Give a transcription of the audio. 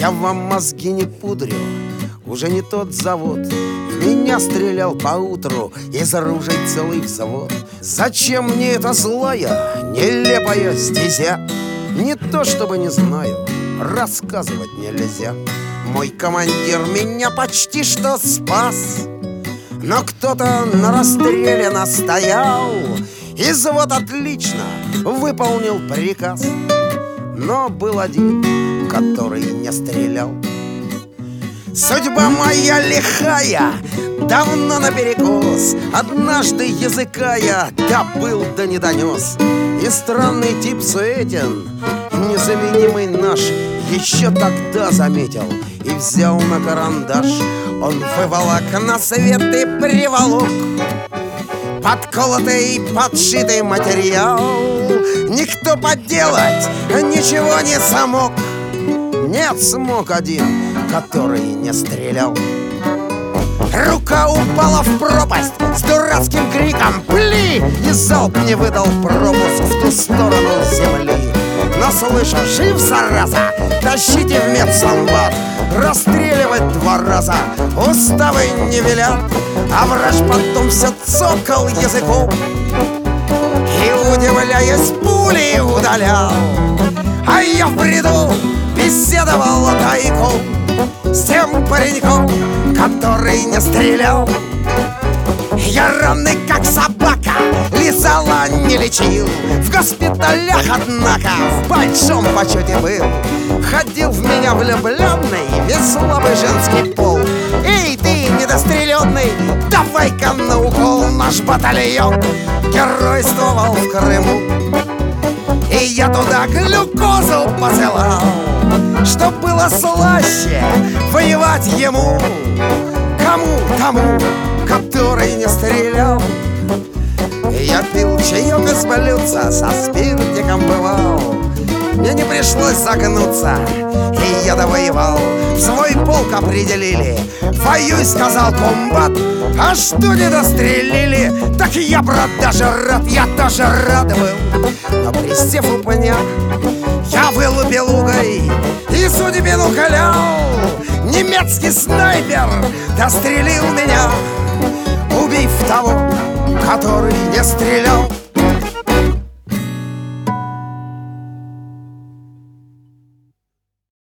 Я вам мозги не пудрю, уже не тот завод. В меня стрелял поутру из оружия целый взвод. Зачем мне эта злая, нелепая стезя? Не то чтобы не знаю, рассказывать нельзя. Мой командир меня почти что спас, но кто-то на расстреле настоял, и взвод отлично выполнил приказ. Но был один, который не стрелял. Судьба моя лихая, давно наперекос. Однажды языка я добыл да не донес. И странный тип Суетин, незаменимый наш, еще тогда заметил и взял на карандаш. Он выволок на свет и приволок подколотый, подшитый материал. Никто подделать ничего не смог. Нет, смог один, который не стрелял. Рука упала в пропасть с дурацким криком «Пли!» И залп не выдал пропуск в ту сторону земли. Но слышу, жив, зараза, тащите в медсанбат. Расстреливать 2 раза уставы не велят. А врач потом все цокал языком и, удивляясь, пули удалял. А я в бреду беседовал тайком с тем пареньком, который не стрелял. Я раны, как собака, лизал, а не лечил. В госпиталях, однако, в большом почете был. Ходил в меня влюбленный весь слабый женский пол. Эй, ты, недостреленный, давай-ка на укол. Наш батальон геройствовал в Крыму, и я туда глюкозу посылал, чтоб было слаще воевать ему. Кому? Тому, который не стрелял. Я пил чаек из блюдца, со спиртиком бывал. Мне не пришлось загнуться, и я довоевал. В свой полк определили, воюй, сказал комбат. А что не дострелили, так я, брат, даже рад. Я тоже рад был, но пристев у пня я вылупил угой и судьбину клял. Немецкий снайпер дострелил меня, убив того, который не стрелял.